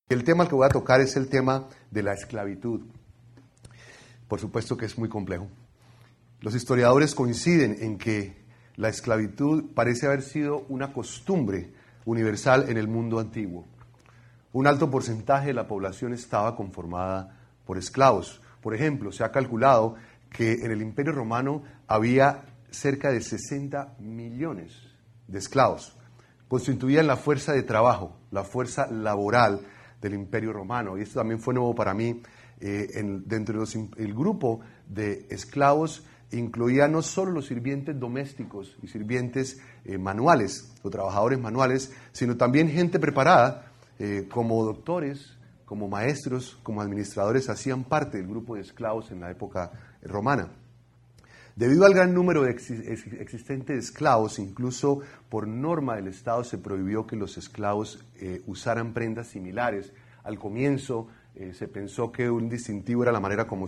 El tema que voy a tocar es el tema de la esclavitud. Por supuesto que es muy complejo. Los historiadores coinciden en que la esclavitud parece haber sido una costumbre universal en el mundo antiguo. Un alto porcentaje de la población estaba conformada por esclavos. Por ejemplo, se ha calculado que en el Imperio Romano había cerca de 60 millones de esclavos. Constituían la fuerza de trabajo, la fuerza laboral del Imperio Romano. Y esto también fue nuevo para mí. Dentro del grupo de esclavos incluía no solo los sirvientes domésticos y sirvientes manuales o trabajadores manuales, sino también gente preparada como doctores, como maestros, como administradores, hacían parte del grupo de esclavos en la época romana. Debido al gran número existente de esclavos, incluso por norma del Estado se prohibió que los esclavos usaran prendas similares. Al comienzo se pensó que un distintivo era la manera como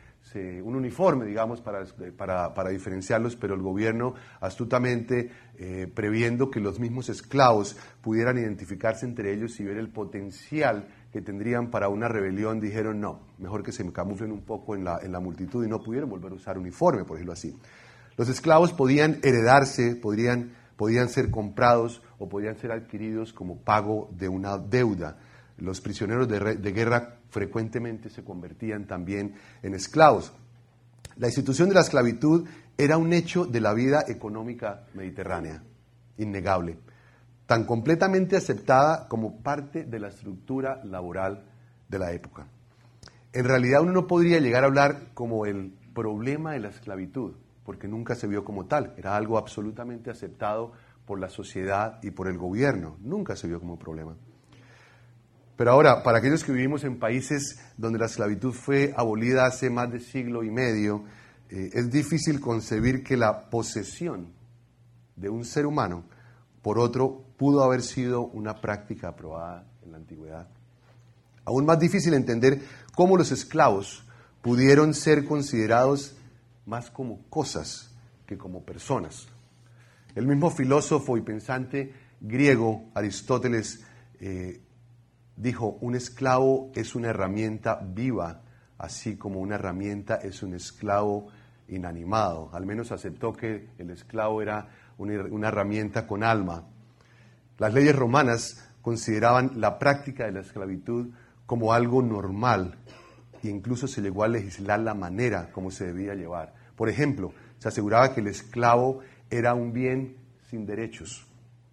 un uniforme, digamos, para diferenciarlos, pero el gobierno astutamente, previendo que los mismos esclavos pudieran identificarse entre ellos y ver el potencial que tendrían para una rebelión, dijeron no, mejor que se camuflen un poco en la multitud, y no pudieron volver a usar uniforme, por decirlo así. Los esclavos podían heredarse, podían ser comprados o podían ser adquiridos como pago de una deuda. Los prisioneros de guerra frecuentemente se convertían también en esclavos. La institución de la esclavitud era un hecho de la vida económica mediterránea, innegable, tan completamente aceptada como parte de la estructura laboral de la época. En realidad uno no podría llegar a hablar como el problema de la esclavitud, porque nunca se vio como tal, era algo absolutamente aceptado por la sociedad y por el gobierno, nunca se vio como problema. Pero ahora, para aquellos que vivimos en países donde la esclavitud fue abolida hace más de siglo y medio, es difícil concebir que la posesión de un ser humano por otro pudo haber sido una práctica aprobada en la antigüedad. Aún más difícil entender cómo los esclavos pudieron ser considerados más como cosas que como personas. El mismo filósofo y pensante griego Aristóteles dijo, un esclavo es una herramienta viva, así como una herramienta es un esclavo inanimado. Al menos aceptó que el esclavo era una herramienta con alma. Las leyes romanas consideraban la práctica de la esclavitud como algo normal e incluso se llegó a legislar la manera como se debía llevar. Por ejemplo, se aseguraba que el esclavo era un bien sin derechos,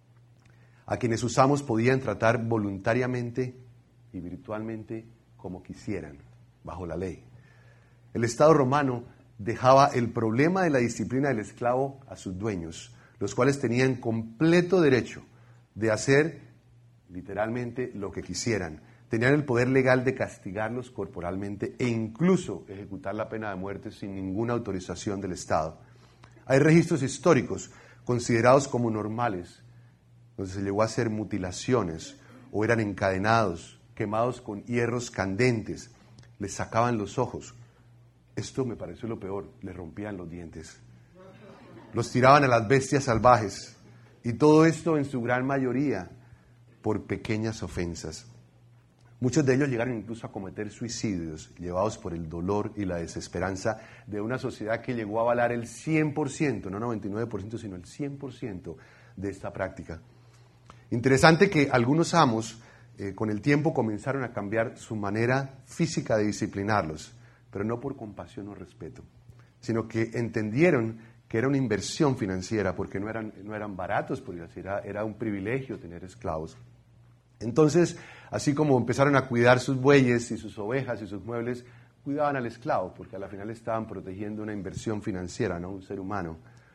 a quienes sus amos podían tratar voluntariamente y virtualmente como quisieran, bajo la ley. El Estado romano dejaba el problema de la disciplina del esclavo a sus dueños, los cuales tenían completo derecho de hacer literalmente lo que quisieran. Tenían el poder legal de castigarlos corporalmente e incluso ejecutar la pena de muerte sin ninguna autorización del Estado. Hay registros históricos considerados como normales, donde se llegó a hacer mutilaciones o eran encadenados, quemados con hierros candentes, les sacaban los ojos. Esto me pareció lo peor, les rompían los dientes. Los tiraban a las bestias salvajes y todo esto en su gran mayoría por pequeñas ofensas. Muchos de ellos llegaron incluso a cometer suicidios, llevados por el dolor y la desesperanza de una sociedad que llegó a avalar el 100%, no 99%, sino el 100% de esta práctica. Interesante que algunos amos con el tiempo comenzaron a cambiar su manera física de disciplinarlos, pero no por compasión o respeto, sino que entendieron que era una inversión financiera, porque no eran baratos, porque era un privilegio tener esclavos. Entonces, así como empezaron a cuidar sus bueyes y sus ovejas y sus muebles, cuidaban al esclavo, porque a la final estaban protegiendo una inversión financiera, no un ser humano.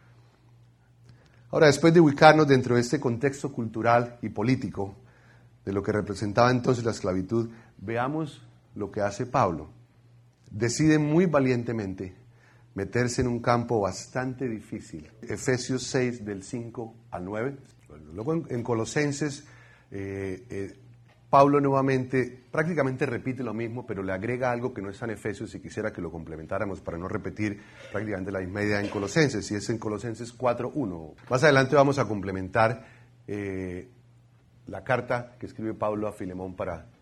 Ahora, después de ubicarnos dentro de este contexto cultural y político, de lo que representaba entonces la esclavitud, veamos lo que hace Pablo. Decide muy valientemente meterse en un campo bastante difícil. Efesios 6, del 5 al 9. Luego en Colosenses, Pablo nuevamente prácticamente repite lo mismo, pero le agrega algo que no está en Efesios y quisiera que lo complementáramos para no repetir prácticamente la misma idea en Colosenses, y es en Colosenses 4:1. Más adelante vamos a complementar la carta que escribe Pablo a Filemón para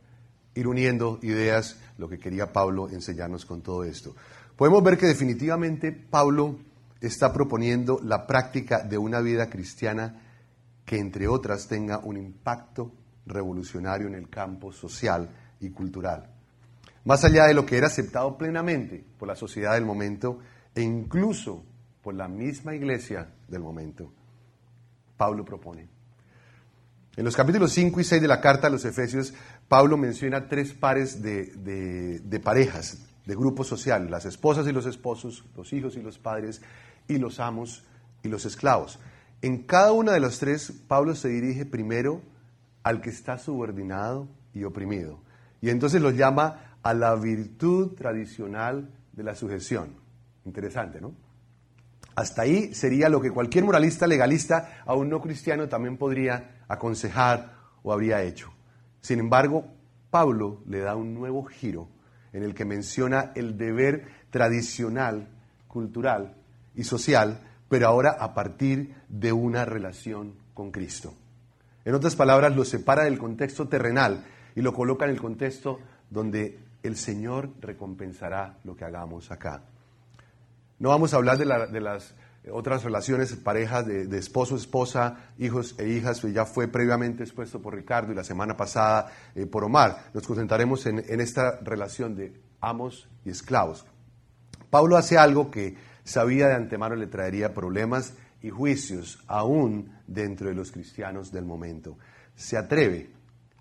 ir uniendo ideas, lo que quería Pablo enseñarnos con todo esto. Podemos ver que definitivamente Pablo está proponiendo la práctica de una vida cristiana que, entre otras, tenga un impacto revolucionario en el campo social y cultural. Más allá de lo que era aceptado plenamente por la sociedad del momento e incluso por la misma iglesia del momento, Pablo propone. En los capítulos 5 y 6 de la carta a los Efesios, Pablo menciona 3 pares de parejas, de grupos sociales: las esposas y los esposos, los hijos y los padres, y los amos y los esclavos. En cada una de las 3, Pablo se dirige primero al que está subordinado y oprimido. Y entonces los llama a la virtud tradicional de la sujeción. Interesante, ¿no? Hasta ahí sería lo que cualquier moralista legalista a un no cristiano también podría aconsejar o habría hecho. Sin embargo, Pablo le da un nuevo giro en el que menciona el deber tradicional, cultural y social, pero ahora a partir de una relación con Cristo. En otras palabras, lo separa del contexto terrenal y lo coloca en el contexto donde el Señor recompensará lo que hagamos acá. No vamos a hablar de las otras relaciones, parejas de esposo, esposa, hijos e hijas, que ya fue previamente expuesto por Ricardo y la semana pasada por Omar. Nos concentraremos en esta relación de amos y esclavos. Pablo hace algo que sabía de antemano le traería problemas y juicios aún dentro de los cristianos del momento. Se atreve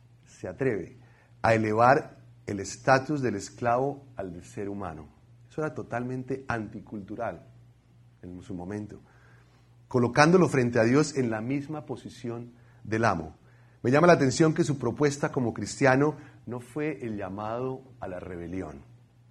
a elevar el estatus del esclavo al del ser humano. Eso era totalmente anticultural en su momento, colocándolo frente a Dios en la misma posición del amo. Me llama la atención que su propuesta como cristiano no fue el llamado a la rebelión.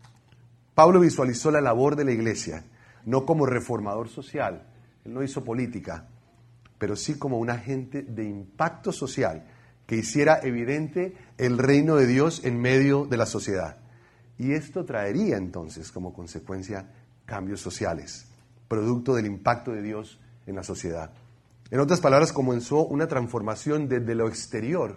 Pablo visualizó la labor de la iglesia, no como reformador social, él no hizo política, pero sí como un agente de impacto social que hiciera evidente el reino de Dios en medio de la sociedad. Y esto traería entonces como consecuencia cambios sociales, producto del impacto de Dios en la sociedad. En otras palabras, comenzó una transformación desde lo exterior,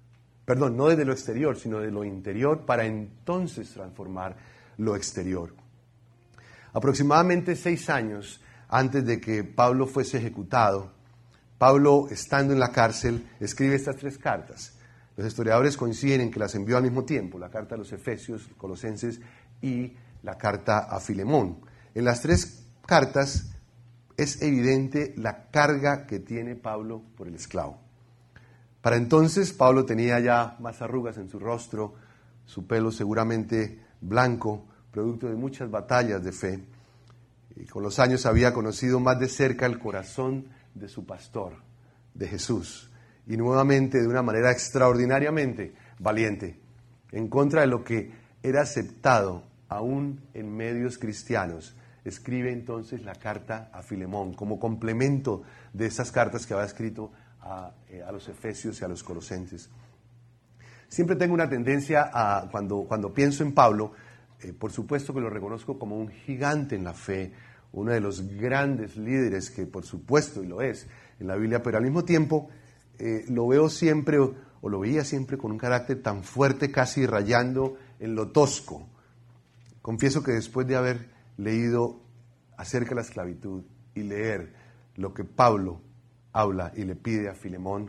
no desde lo exterior, sino de lo interior, para entonces transformar lo exterior. Aproximadamente 6 años antes de que Pablo fuese ejecutado, Pablo, estando en la cárcel, escribe estas 3 cartas. Los historiadores coinciden en que las envió al mismo tiempo: la carta a los Efesios, Colosenses y la carta a Filemón. En las 3 cartas es evidente la carga que tiene Pablo por el esclavo. Para entonces Pablo tenía ya más arrugas en su rostro, su pelo seguramente blanco, producto de muchas batallas de fe. Y con los años había conocido más de cerca el corazón de su pastor, de Jesús. Y nuevamente, de una manera extraordinariamente valiente, en contra de lo que era aceptado aún en medios cristianos, escribe entonces la carta a Filemón como complemento de esas cartas que había escrito a los Efesios y a los Colosenses. Siempre tengo una tendencia a, cuando pienso en Pablo, por supuesto que lo reconozco como un gigante en la fe, uno de los grandes líderes que por supuesto y lo es en la Biblia, pero al mismo tiempo lo veo siempre, o lo veía siempre, con un carácter tan fuerte, casi rayando en lo tosco. Confieso que después de haber leído acerca de la esclavitud y leer lo que Pablo habla y le pide a Filemón,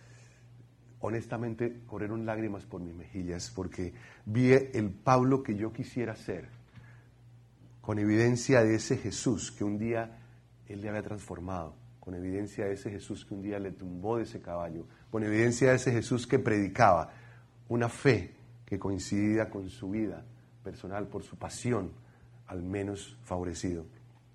honestamente corrieron lágrimas por mis mejillas, porque vi el Pablo que yo quisiera ser, con evidencia de ese Jesús que un día él le había transformado, con evidencia de ese Jesús que un día le tumbó de ese caballo, con evidencia de ese Jesús que predicaba una fe que coincidía con su vida personal, por su pasión, al menos favorecido.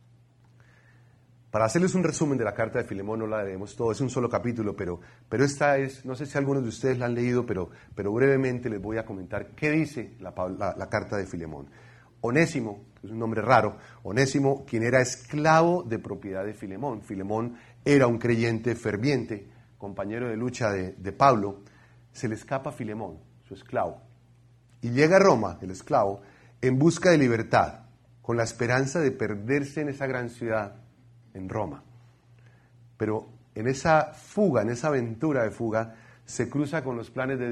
Para hacerles un resumen de la carta de Filemón, no la leemos todo, es un solo capítulo, pero esta es, no sé si algunos de ustedes la han leído, pero brevemente les voy a comentar qué dice la carta de Filemón. Onésimo, que es un nombre raro, Onésimo, quien era esclavo de propiedad de Filemón. Filemón era un creyente ferviente, compañero de lucha de Pablo. Se le escapa a Filemón, su esclavo, y llega a Roma, el esclavo, en busca de libertad, con la esperanza de perderse en esa gran ciudad, en Roma. Pero en esa fuga, en esa aventura de fuga, se cruza con los planes de Dios,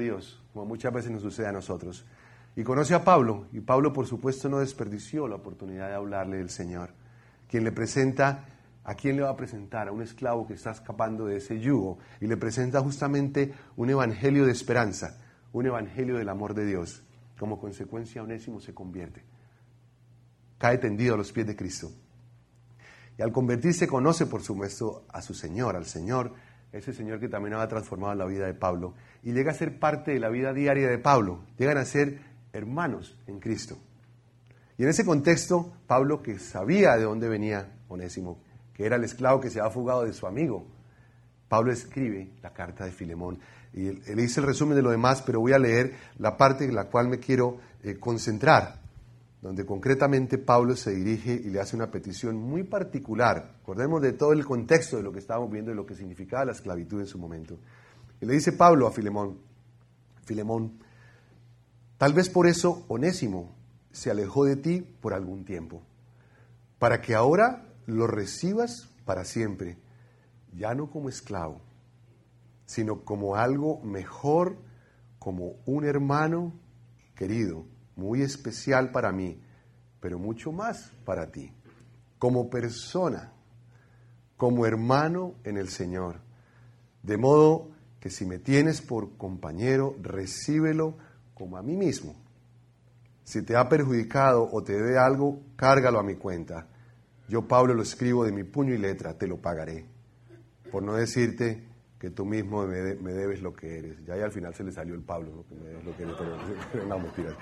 como muchas veces nos sucede a nosotros. Y conoce a Pablo, y Pablo por supuesto no desperdició la oportunidad de hablarle del Señor, quien le presenta, ¿a quién le va a presentar? A un esclavo que está escapando de ese yugo, y le presenta justamente un evangelio de esperanza, un evangelio del amor de Dios. Como consecuencia, Onésimo se convierte, cae tendido a los pies de Cristo. Y al convertirse conoce por supuesto a su Señor, al Señor, ese Señor que también había transformado la vida de Pablo, y llega a ser parte de la vida diaria de Pablo, llegan a ser hermanos en Cristo. Y en ese contexto, Pablo, que sabía de dónde venía Onésimo, que era el esclavo que se había fugado de su amigo, Pablo escribe la carta de Filemón. Y él hice el resumen de lo demás, pero voy a leer la parte en la cual me quiero concentrar, donde concretamente Pablo se dirige y le hace una petición muy particular. Acordemos de todo el contexto de lo que estábamos viendo y lo que significaba la esclavitud en su momento. Y le dice Pablo a Filemón, Filemón, tal vez por eso Onésimo se alejó de ti por algún tiempo, para que ahora lo recibas para siempre, ya no como esclavo, sino como algo mejor, como un hermano querido, muy especial para mí, pero mucho más para ti, como persona, como hermano en el Señor. De modo que si me tienes por compañero, recíbelo como a mí mismo. Si te ha perjudicado o te debe algo, cárgalo a mi cuenta. Yo, Pablo, lo escribo de mi puño y letra, te lo pagaré. Por no decirte que tú mismo me debes lo que eres. Ya ahí al final se le salió el Pablo, ¿no? Que me debes lo que eres, pero no, mentiras.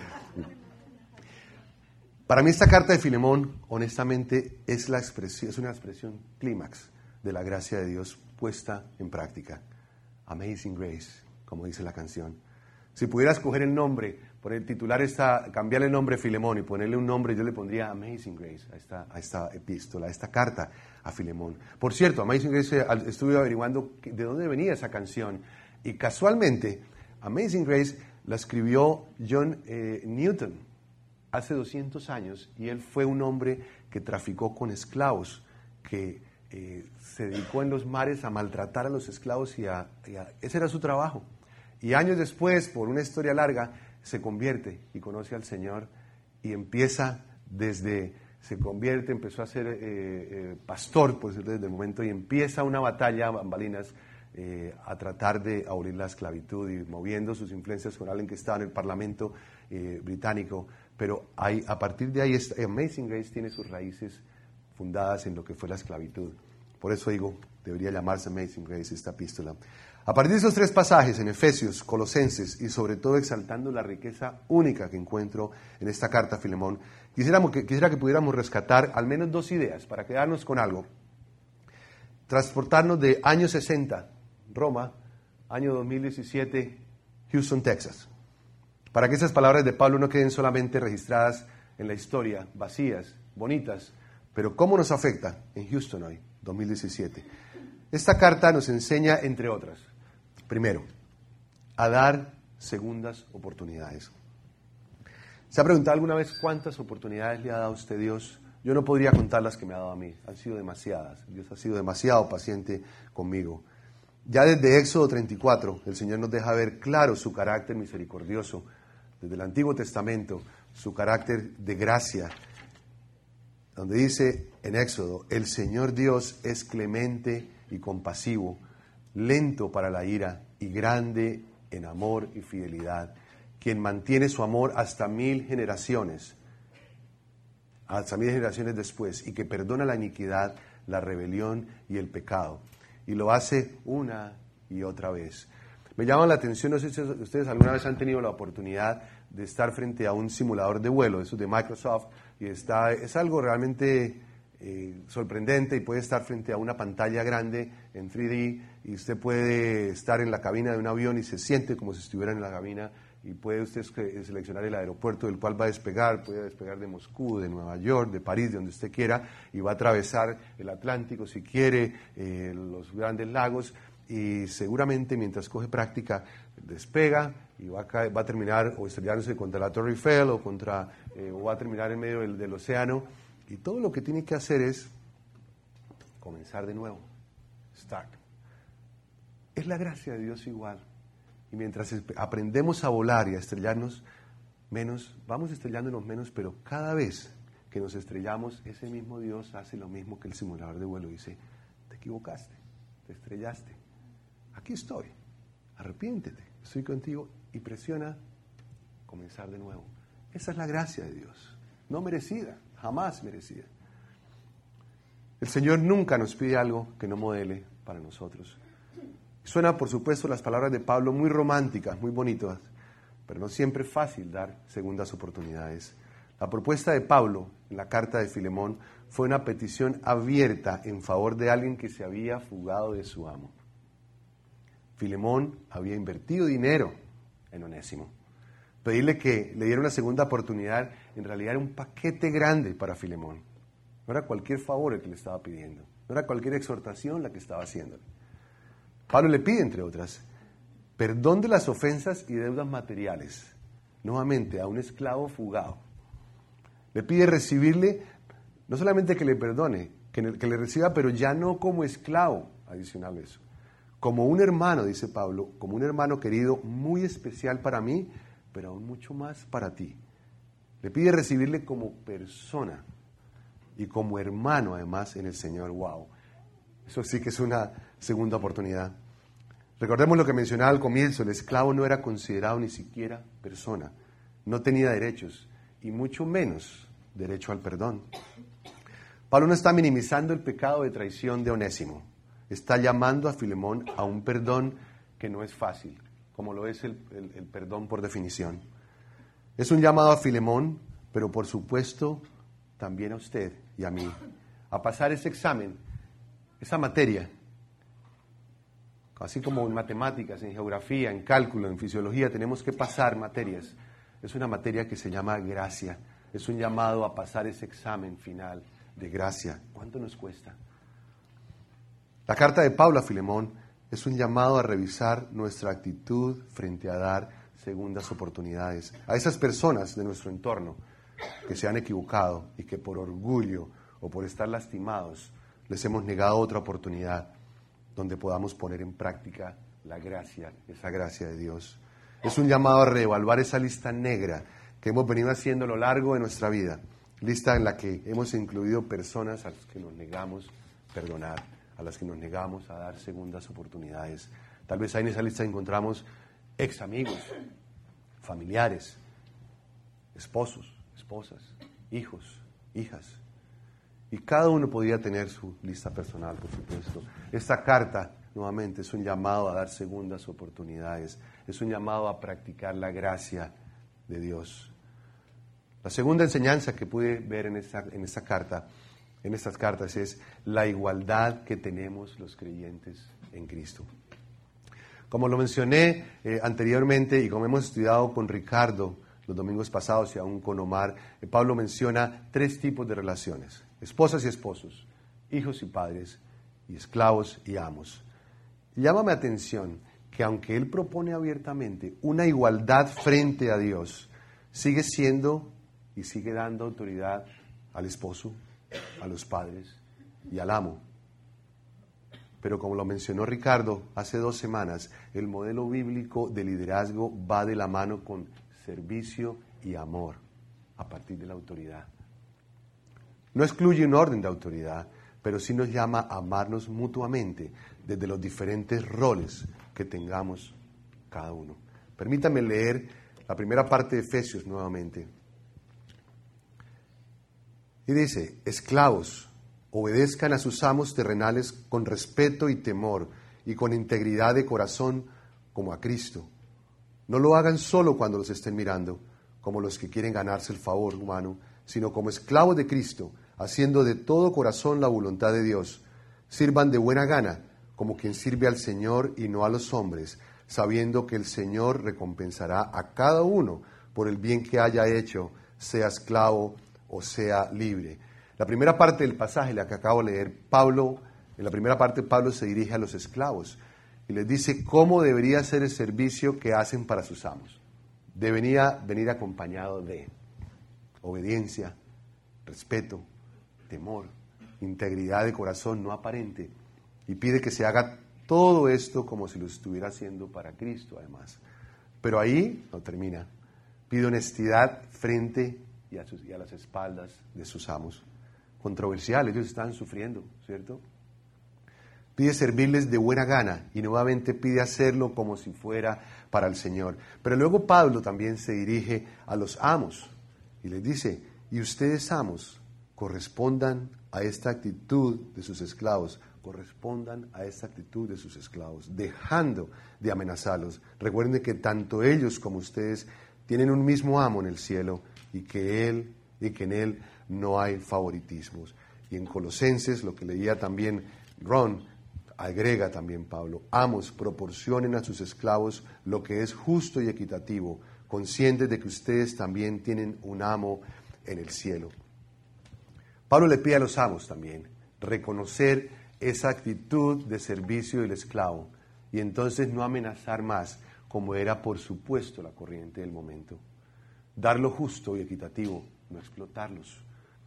Para mí esta carta de Filemón, honestamente, es una expresión clímax de la gracia de Dios puesta en práctica. Amazing Grace, como dice la canción. Si pudiera escoger el nombre, cambiarle el nombre Filemón y ponerle un nombre, yo le pondría Amazing Grace a esta epístola, a esta carta a Filemón. Por cierto, Amazing Grace, estuve averiguando de dónde venía esa canción, y casualmente, Amazing Grace la escribió John Newton hace 200 años, y él fue un hombre que traficó con esclavos, que se dedicó en los mares a maltratar a los esclavos ese era su trabajo. Y años después, por una historia larga, se convierte y conoce al Señor y empezó a ser pastor, pues desde el momento, y empieza una batalla, bambalinas, a tratar de abolir la esclavitud y moviendo sus influencias con alguien que estaba en el Parlamento británico. Pero a partir de ahí, Amazing Grace tiene sus raíces fundadas en lo que fue la esclavitud. Por eso digo, debería llamarse Amazing Grace esta epístola. A partir de esos tres pasajes, en Efesios, Colosenses y sobre todo exaltando la riqueza única que encuentro en esta carta a Filemón, quisiera que pudiéramos rescatar al menos dos ideas para quedarnos con algo. Transportarnos de año 60, Roma, año 2017, Houston, Texas. Para que esas palabras de Pablo no queden solamente registradas en la historia, vacías, bonitas, pero cómo nos afecta en Houston hoy, 2017. Esta carta nos enseña, entre otras, primero, a dar segundas oportunidades. ¿Se ha preguntado alguna vez cuántas oportunidades le ha dado a usted Dios? Yo no podría contar las que me ha dado a mí, han sido demasiadas. Dios ha sido demasiado paciente conmigo. Ya desde Éxodo 34, el Señor nos deja ver claro su carácter misericordioso. Desde el Antiguo Testamento, su carácter de gracia, donde dice en Éxodo, el Señor Dios es clemente y compasivo, lento para la ira y grande en amor y fidelidad, quien mantiene su amor hasta 1000 generaciones después, y que perdona la iniquidad, la rebelión y el pecado, y lo hace una y otra vez. Me llama la atención, no sé si ustedes alguna vez han tenido la oportunidad de estar frente a un simulador de vuelo, eso de Microsoft, y es algo realmente sorprendente, y puede estar frente a una pantalla grande en 3D, y usted puede estar en la cabina de un avión y se siente como si estuviera en la cabina, y puede usted seleccionar el aeropuerto del cual va a despegar, puede despegar de Moscú, de Nueva York, de París, de donde usted quiera, y va a atravesar el Atlántico si quiere, los grandes lagos, y seguramente mientras coge práctica despega y va a terminar o estrellándose contra la Torre Eiffel o va a terminar en medio del océano, y todo lo que tiene que hacer es comenzar de nuevo, start. Es la gracia de Dios igual, y Y mientras aprendemos a volar y a estrellarnos menos, vamos estrellándonos menos, pero cada vez que nos estrellamos, ese mismo Dios hace lo mismo que el simulador de vuelo. Dice, te equivocaste, te estrellaste. Aquí estoy, arrepiéntete, estoy contigo, y presiona comenzar de nuevo. Esa es la gracia de Dios, no merecida, jamás merecida. El Señor nunca nos pide algo que no modele para nosotros. Suena, por supuesto, las palabras de Pablo muy románticas, muy bonitas, pero no siempre es fácil dar segundas oportunidades. La propuesta de Pablo en la carta de Filemón fue una petición abierta en favor de alguien que se había fugado de su amo. Filemón había invertido dinero en Onésimo. Pedirle que le diera una segunda oportunidad en realidad era un paquete grande para Filemón. No era cualquier favor el que le estaba pidiendo, no era cualquier exhortación la que estaba haciéndole. Pablo le pide, entre otras, perdón de las ofensas y deudas materiales, nuevamente a un esclavo fugado. Le pide recibirle, no solamente que le perdone, que le reciba, pero ya no como esclavo, adicional a eso. Como un hermano, dice Pablo, como un hermano querido, muy especial para mí, pero aún mucho más para ti. Le pide recibirle como persona y como hermano, además, en el Señor. ¡Wow! Eso sí que es una segunda oportunidad. Recordemos lo que mencionaba al comienzo, el esclavo no era considerado ni siquiera persona, no tenía derechos y mucho menos derecho al perdón. Pablo no está minimizando el pecado de traición de Onésimo, está llamando a Filemón a un perdón que no es fácil, como lo es el perdón por definición. Es un llamado a Filemón, pero por supuesto también a usted y a mí, a pasar ese examen, esa materia, así como en matemáticas, en geografía, en cálculo, en fisiología, tenemos que pasar materias. Es una materia que se llama gracia. Es un llamado a pasar ese examen final de gracia. ¿Cuánto nos cuesta? La carta de Pablo a Filemón es un llamado a revisar nuestra actitud frente a dar segundas oportunidades a esas personas de nuestro entorno que se han equivocado y que por orgullo o por estar lastimados les hemos negado otra oportunidad donde podamos poner en práctica la gracia, esa gracia de Dios. Es un llamado a reevaluar esa lista negra que hemos venido haciendo a lo largo de nuestra vida, lista en la que hemos incluido personas a las que nos negamos perdonar, a las que nos negamos a dar segundas oportunidades. Tal vez ahí en esa lista encontramos ex amigos, familiares, esposos, esposas, hijos, hijas. Y cada uno podría tener su lista personal, por supuesto. Esta carta, nuevamente, es un llamado a dar segundas oportunidades. Es un llamado a practicar la gracia de Dios. La segunda enseñanza que pude ver en estas cartas, es la igualdad que tenemos los creyentes en Cristo. Como lo mencioné anteriormente y como hemos estudiado con Ricardo los domingos pasados y aún con Omar, Pablo menciona 3 tipos de relaciones: esposas y esposos, hijos y padres, y esclavos y amos. Llámame atención que aunque él propone abiertamente una igualdad frente a Dios, sigue siendo y sigue dando autoridad al esposo, a los padres y al amo. Pero como lo mencionó Ricardo hace 2 semanas, el modelo bíblico de liderazgo va de la mano con servicio y amor a partir de la autoridad. No excluye un orden de autoridad, pero sí nos llama a amarnos mutuamente desde los diferentes roles que tengamos cada uno. Permítame leer la primera parte de Efesios nuevamente. Y dice: esclavos, obedezcan a sus amos terrenales con respeto y temor y con integridad de corazón como a Cristo. No lo hagan solo cuando los estén mirando, como los que quieren ganarse el favor humano, sino como esclavos de Cristo, haciendo de todo corazón la voluntad de Dios. Sirvan de buena gana, como quien sirve al Señor y no a los hombres, sabiendo que el Señor recompensará a cada uno por el bien que haya hecho, sea esclavo o sea libre. La primera parte del pasaje, la que acabo de leer, en la primera parte Pablo se dirige a los esclavos y les dice cómo debería ser el servicio que hacen para sus amos. Debería venir acompañado de obediencia, respeto, temor, integridad de corazón no aparente, y pide que se haga Todo esto como si lo estuviera haciendo para Cristo, además. Pero ahí no termina. Pide honestidad frente y a las espaldas de sus amos. Controversial, ellos están sufriendo, ¿cierto? Pide servirles de buena gana y nuevamente pide hacerlo como si fuera para el Señor. Pero luego Pablo también se dirige a los amos y les dice, y ustedes amos, correspondan a esta actitud de sus esclavos, correspondan a esta actitud de sus esclavos, dejando de amenazarlos. Recuerden que tanto ellos como ustedes tienen un mismo amo en el cielo y que en él no hay favoritismos. Y en Colosenses, lo que leía también Ron, agrega también Pablo, amos, proporcionen a sus esclavos lo que es justo y equitativo, conscientes de que ustedes también tienen un amo en el cielo. Pablo le pide a los amos también reconocer esa actitud de servicio del esclavo y entonces no amenazar más, como era por supuesto la corriente del momento. Dar lo justo y equitativo, no explotarlos.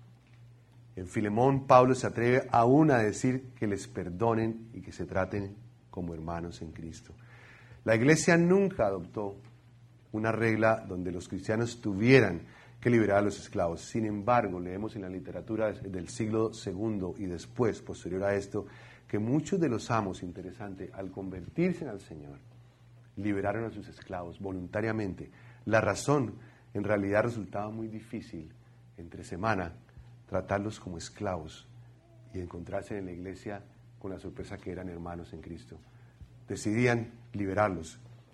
En Filemón, Pablo se atreve aún a decir que les perdonen y que se traten como hermanos en Cristo. La Iglesia nunca adoptó una regla donde los cristianos tuvieran que liberar a los esclavos. Sin embargo, leemos en la literatura del siglo II y después, posterior a esto, que muchos de los amos, interesante, al convertirse al Señor, liberaron a sus esclavos voluntariamente. La razón, en realidad, resultaba muy difícil entre semana tratarlos como esclavos y encontrarse en la iglesia con la sorpresa que eran hermanos en Cristo. Decidían liberarlos.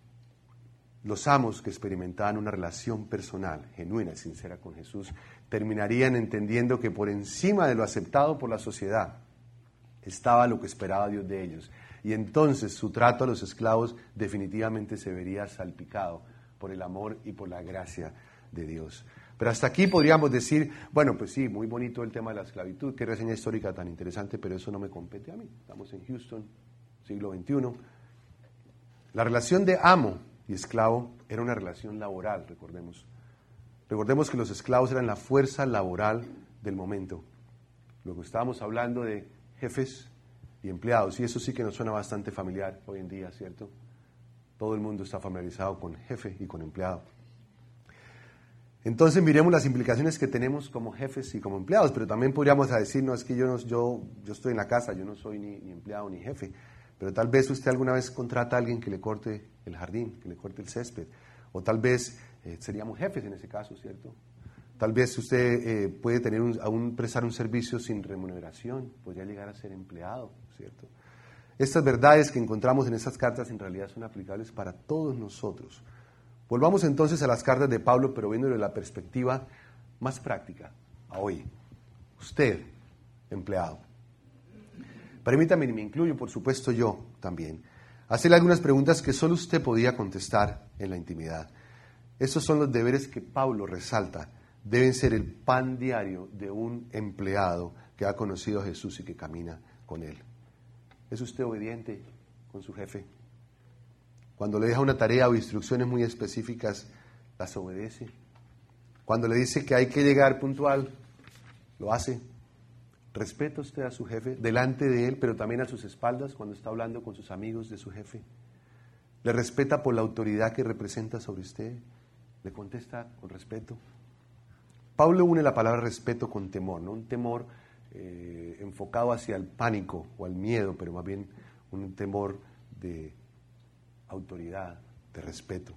Los amos que experimentaban una relación personal, genuina y sincera con Jesús, terminarían entendiendo que por encima de lo aceptado por la sociedad estaba lo que esperaba Dios de ellos. Y entonces su trato a los esclavos definitivamente se vería salpicado por el amor y por la gracia de Dios. Pero hasta aquí podríamos decir, bueno, pues sí, muy bonito el tema de la esclavitud, qué reseña histórica tan interesante, pero eso no me compete a mí. Estamos en Houston, siglo XXI. La relación de amo y esclavo era una relación laboral, recordemos. Recordemos que los esclavos eran la fuerza laboral del momento. Luego estábamos hablando de jefes y empleados, y eso sí que nos suena bastante familiar hoy en día, ¿cierto? Todo el mundo está familiarizado con jefe y con empleado. Entonces miremos las implicaciones que tenemos como jefes y como empleados, pero también podríamos decir, no, es que yo estoy en la casa, yo no soy ni empleado ni jefe, pero tal vez usted alguna vez contrata a alguien que le corte el jardín, que le corte el césped, o tal vez seríamos jefes en ese caso, ¿cierto? Tal vez usted puede prestar un servicio sin remuneración, podría llegar a ser empleado, ¿cierto? Estas verdades que encontramos en estas cartas en realidad son aplicables para todos nosotros. Volvamos entonces a las cartas de Pablo, pero viéndolo de la perspectiva más práctica, a hoy. Usted, empleado. Permítame, me incluyo, por supuesto, yo también, hacerle algunas preguntas que solo usted podía contestar en la intimidad. Estos son los deberes que Pablo resalta. Deben ser el pan diario de un empleado que ha conocido a Jesús y que camina con él. ¿Es usted obediente con su jefe? Cuando le deja una tarea o instrucciones muy específicas, las obedece. Cuando le dice que hay que llegar puntual, lo hace. ¿Respeta usted a su jefe delante de él, pero también a sus espaldas cuando está hablando con sus amigos de su jefe? ¿Le respeta por la autoridad que representa sobre usted? ¿Le contesta con respeto? Pablo une la palabra respeto con temor, no un temor enfocado hacia el pánico o al miedo, pero más bien un temor de autoridad, de respeto.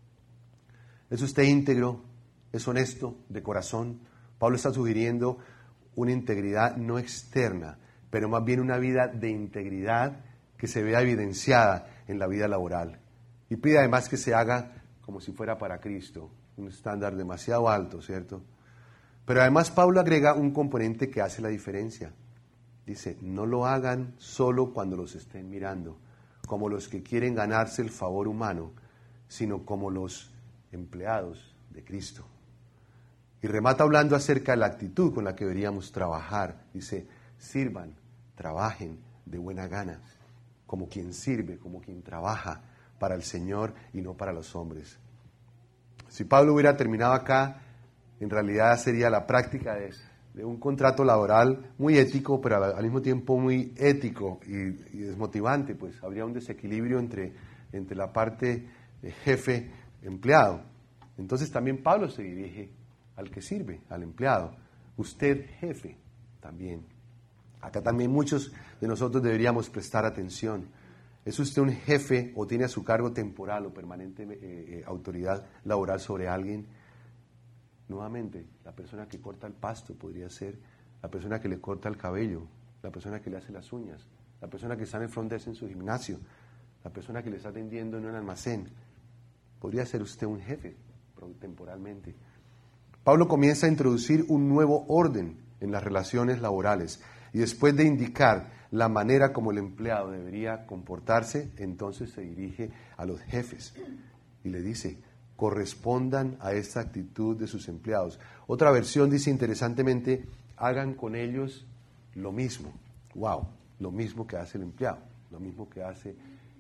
¿Es usted íntegro? ¿Es honesto de corazón? Pablo está sugiriendo una integridad no externa, pero más bien una vida de integridad que se vea evidenciada en la vida laboral. Y pide además que se haga como si fuera para Cristo, un estándar demasiado alto, ¿cierto? Pero además Pablo agrega un componente que hace la diferencia. Dice, no lo hagan solo cuando los estén mirando, como los que quieren ganarse el favor humano, sino como los empleados de Cristo. Y remata hablando acerca de la actitud con la que deberíamos trabajar. Dice, sirvan, trabajen de buena gana, como quien sirve, como quien trabaja para el Señor y no para los hombres. Si Pablo hubiera terminado acá, en realidad sería la práctica de un contrato laboral muy ético, pero al mismo tiempo muy ético y desmotivante, pues habría un desequilibrio entre la parte jefe-empleado. Entonces también Pablo se dirige al que sirve, al empleado. Usted, jefe, también. Acá también muchos de nosotros deberíamos prestar atención. ¿Es usted un jefe o tiene a su cargo temporal o permanente autoridad laboral sobre alguien? Nuevamente, la persona que corta el pasto podría ser la persona que le corta el cabello, la persona que le hace las uñas, la persona que está en el front desk en su gimnasio, la persona que le está atendiendo en un almacén. Podría ser usted un jefe temporalmente. Pablo comienza a introducir un nuevo orden en las relaciones laborales y después de indicar la manera como el empleado debería comportarse, entonces se dirige a los jefes y le dice: correspondan a esta actitud de sus empleados. Otra versión dice interesantemente: hagan con ellos lo mismo. Wow, lo mismo que hace el empleado, lo mismo que hace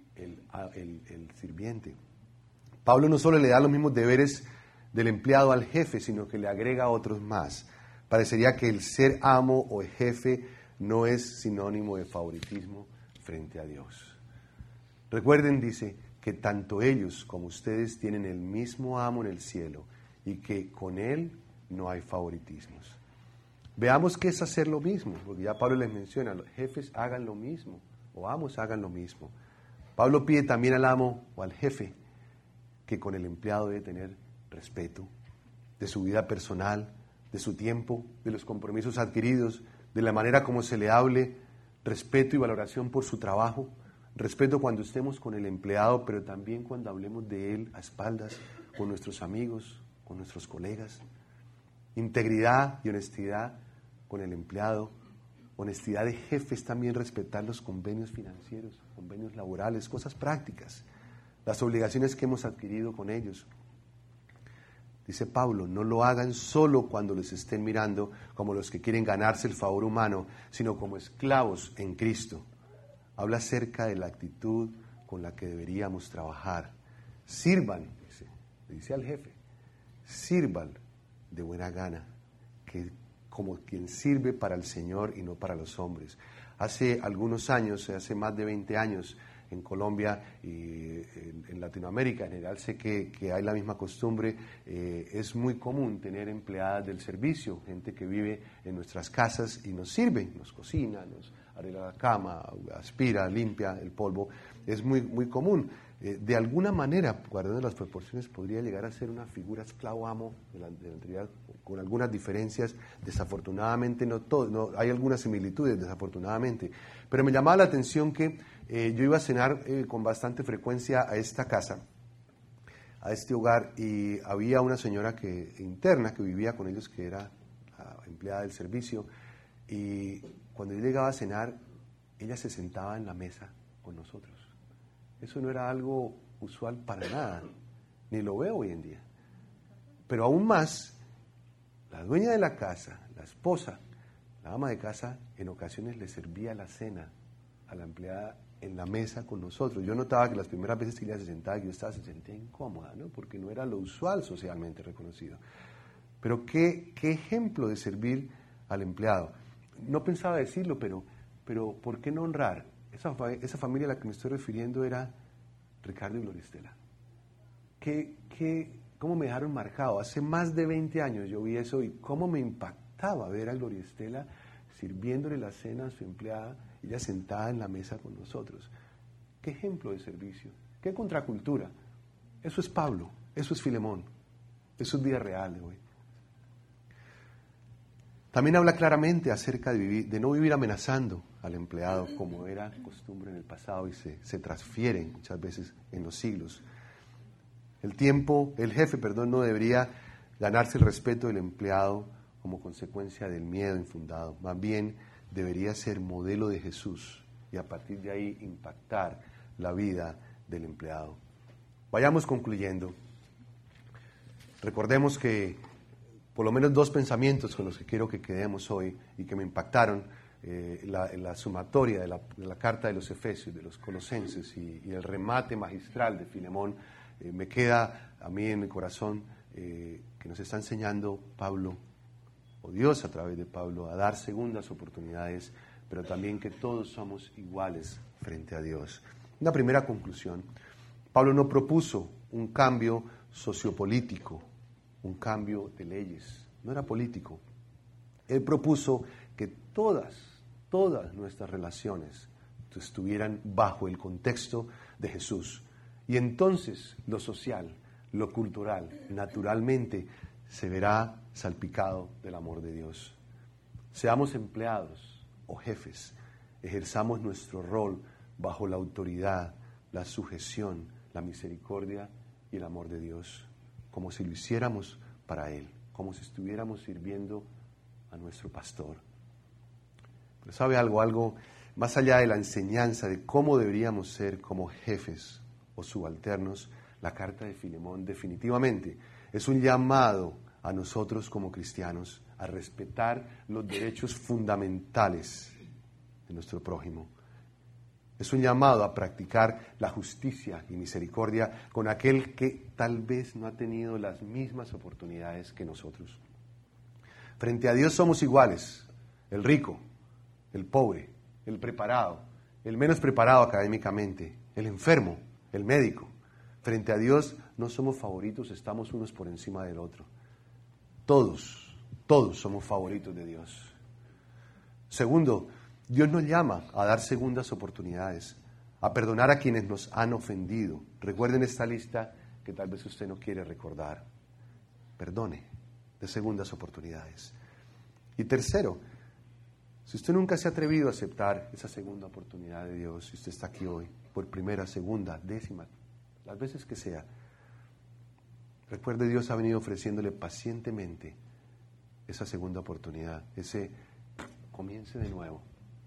el sirviente. Pablo no solo le da los mismos deberes del empleado al jefe, sino que le agrega otros más. Parecería que el ser amo o jefe no es sinónimo de favoritismo frente a Dios. Recuerden, dice, que tanto ellos como ustedes tienen el mismo amo en el cielo y que con él no hay favoritismos. Veamos qué es hacer lo mismo, porque ya Pablo les menciona: los jefes hagan lo mismo, o amos hagan lo mismo. Pablo pide también al amo o al jefe que con el empleado debe tener respeto de su vida personal, de su tiempo, de los compromisos adquiridos, de la manera como se le hable, respeto y valoración por su trabajo, respeto cuando estemos con el empleado, pero también cuando hablemos de él a espaldas, con nuestros amigos, con nuestros colegas. Integridad y honestidad con el empleado. Honestidad de jefes también, respetar los convenios financieros, convenios laborales, cosas prácticas, las obligaciones que hemos adquirido con ellos. Dice Pablo: no lo hagan solo cuando les estén mirando como los que quieren ganarse el favor humano, sino como esclavos en Cristo. Habla acerca de la actitud con la que deberíamos trabajar. Sirvan, dice al jefe, sirvan de buena gana, que como quien sirve para el Señor y no para los hombres. Hace algunos años, hace más de 20 años, en Colombia y en Latinoamérica en general, sé que hay la misma costumbre. Es muy común tener empleadas del servicio, gente que vive en nuestras casas y nos sirve, nos cocina, nos arregla la cama, aspira, limpia el polvo. Es muy, muy común. De alguna manera, guardando las proporciones, podría llegar a ser una figura esclavo-amo de la antigüedad, con algunas diferencias. Desafortunadamente, no hay algunas similitudes, desafortunadamente. Pero me llamaba la atención que yo iba a cenar con bastante frecuencia a esta casa, a este hogar, y había una señora interna que vivía con ellos, que era empleada del servicio, y cuando yo llegaba a cenar, ella se sentaba en la mesa con nosotros. Eso no era algo usual para nada, ni lo veo hoy en día. Pero aún más, la dueña de la casa, la esposa, la ama de casa, en ocasiones le servía la cena a la empleada en la mesa con nosotros. Yo notaba que las primeras veces que ella se sentaba, se sentía incómoda, ¿no? Porque no era lo usual socialmente reconocido. Pero qué ejemplo de servir al empleado. No pensaba decirlo, pero ¿por qué no honrar? Esa familia a la que me estoy refiriendo era Ricardo y Gloria Estela. ¿Cómo me dejaron marcado? Hace más de 20 años yo vi eso y cómo me impactaba ver a Gloria Estela sirviéndole la cena a su empleada, ella sentada en la mesa con nosotros. ¿Qué ejemplo de servicio? ¿Qué contracultura? Eso es Pablo, eso es Filemón, eso es vida real de hoy. También habla claramente acerca de no vivir amenazando al empleado como era costumbre en el pasado y se transfiere muchas veces en los siglos. El jefe, no debería ganarse el respeto del empleado como consecuencia del miedo infundado. Más bien debería ser modelo de Jesús y a partir de ahí impactar la vida del empleado. Vayamos concluyendo. Recordemos que por lo menos 2 pensamientos con los que quiero que quedemos hoy y que me impactaron, la sumatoria de la carta de los Efesios, de los Colosenses y el remate magistral de Filemón, me queda a mí en mi corazón que nos está enseñando Pablo: o Dios a través de Pablo, a dar segundas oportunidades, pero también que todos somos iguales frente a Dios. Una primera conclusión: Pablo no propuso un cambio sociopolítico, un cambio de leyes, no era político. Él propuso que todas nuestras relaciones estuvieran bajo el contexto de Jesús. Y entonces lo social, lo cultural, naturalmente se verá salpicado del amor de Dios. Seamos empleados o jefes, ejerzamos nuestro rol bajo la autoridad, la sujeción, la misericordia y el amor de Dios, como si lo hiciéramos para Él, como si estuviéramos sirviendo a nuestro pastor. Pero ¿sabe algo más allá de la enseñanza de cómo deberíamos ser como jefes o subalternos? La carta de Filemón definitivamente es un llamado a nosotros como cristianos a respetar los derechos fundamentales de nuestro prójimo. Es un llamado a practicar la justicia y misericordia con aquel que tal vez no ha tenido las mismas oportunidades que nosotros. Frente a Dios somos iguales: el rico, el pobre, el preparado, el menos preparado académicamente, el enfermo, el médico. Frente a Dios no somos favoritos, estamos unos por encima del otro. Todos somos favoritos de Dios. Segundo, Dios nos llama a dar segundas oportunidades, a perdonar a quienes nos han ofendido. Recuerden esta lista que tal vez usted no quiere recordar. Perdone, de segundas oportunidades. Y tercero, si usted nunca se ha atrevido a aceptar esa segunda oportunidad de Dios, si usted está aquí hoy por primera, segunda, décima, las veces que sea, recuerde, Dios ha venido ofreciéndole pacientemente esa segunda oportunidad, ese comience de nuevo.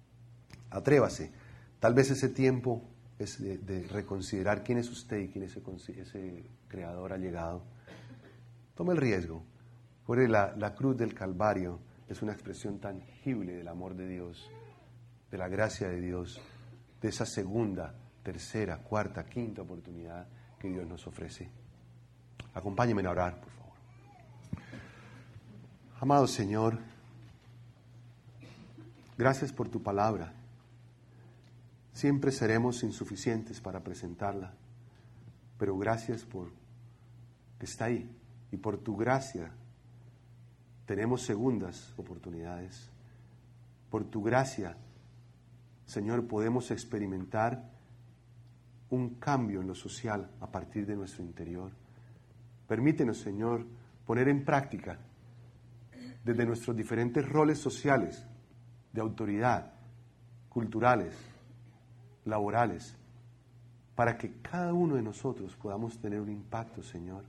Atrévase. Tal vez ese tiempo es de reconsiderar quién es usted y quién es ese creador allegado. Tome el riesgo. Porque la cruz del Calvario es una expresión tangible del amor de Dios, de la gracia de Dios, de esa segunda, tercera, cuarta, quinta oportunidad que Dios nos ofrece. Acompáñenme a orar, por favor. Amado Señor, gracias por tu palabra. Siempre seremos insuficientes para presentarla, pero gracias por que está ahí, y por tu gracia tenemos segundas oportunidades. Por tu gracia, Señor, podemos experimentar un cambio en lo social a partir de nuestro interior. Permítenos, Señor, poner en práctica desde nuestros diferentes roles sociales, de autoridad, culturales, laborales, para que cada uno de nosotros podamos tener un impacto, Señor,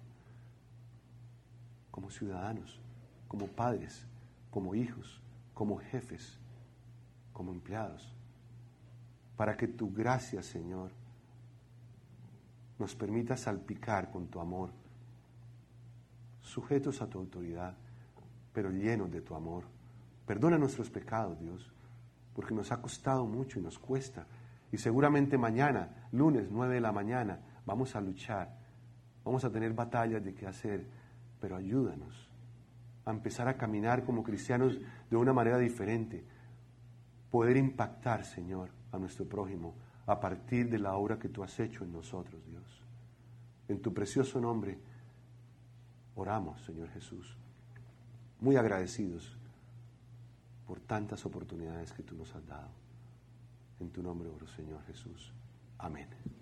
como ciudadanos, como padres, como hijos, como jefes, como empleados, para que tu gracia, Señor, nos permita salpicar con tu amor, sujetos a tu autoridad, pero llenos de tu amor. Perdona nuestros pecados, Dios, porque nos ha costado mucho y nos cuesta. Y seguramente mañana, lunes, 9 de la mañana, vamos a luchar, vamos a tener batallas de qué hacer, pero ayúdanos a empezar a caminar como cristianos de una manera diferente, poder impactar, Señor, a nuestro prójimo a partir de la obra que tú has hecho en nosotros, Dios. En tu precioso nombre oramos, Señor Jesús, muy agradecidos por tantas oportunidades que tú nos has dado. En tu nombre oro, Señor Jesús. Amén.